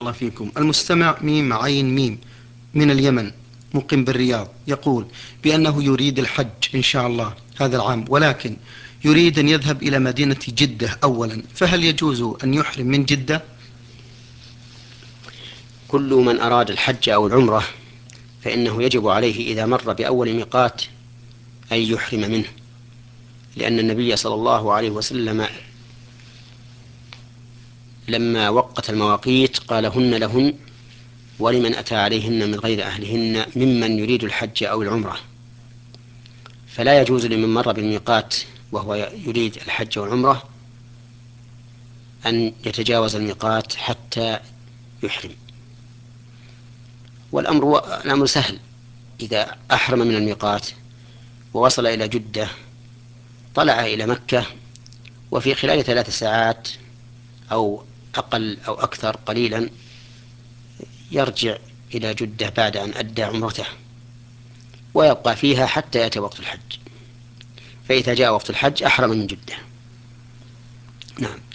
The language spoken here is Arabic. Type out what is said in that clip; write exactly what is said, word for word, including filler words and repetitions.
الله فيكم. المستمع ميم عين ميم من اليمن، مقيم بالرياض، يقول بأنه يريد الحج إن شاء الله هذا العام، ولكن يريد أن يذهب إلى مدينة جدة أولا، فهل يجوز أن يحرم من جدة؟ كل من أراد الحج أو العمرة فإنه يجب عليه إذا مر بأول ميقات أن يحرم منه، لأن النبي صلى الله عليه وسلم لما وقت المواقيت قال هن لهن ولمن أتى عليهن من غير أهلهن ممن يريد الحج أو العمرة. فلا يجوز لمن مر بالميقات وهو يريد الحج والعمرة أن يتجاوز الميقات حتى يحرم. والأمر الأمر سهل، إذا أحرم من الميقات ووصل إلى جدة طلع إلى مكة، وفي خلال ثلاث ساعات أو أقل أو أكثر قليلا يرجع إلى جدة بعد أن أدى عمرته، ويبقى فيها حتى يأتي وقت الحج، فإذا جاء وقت الحج أحرم من جدة. نعم.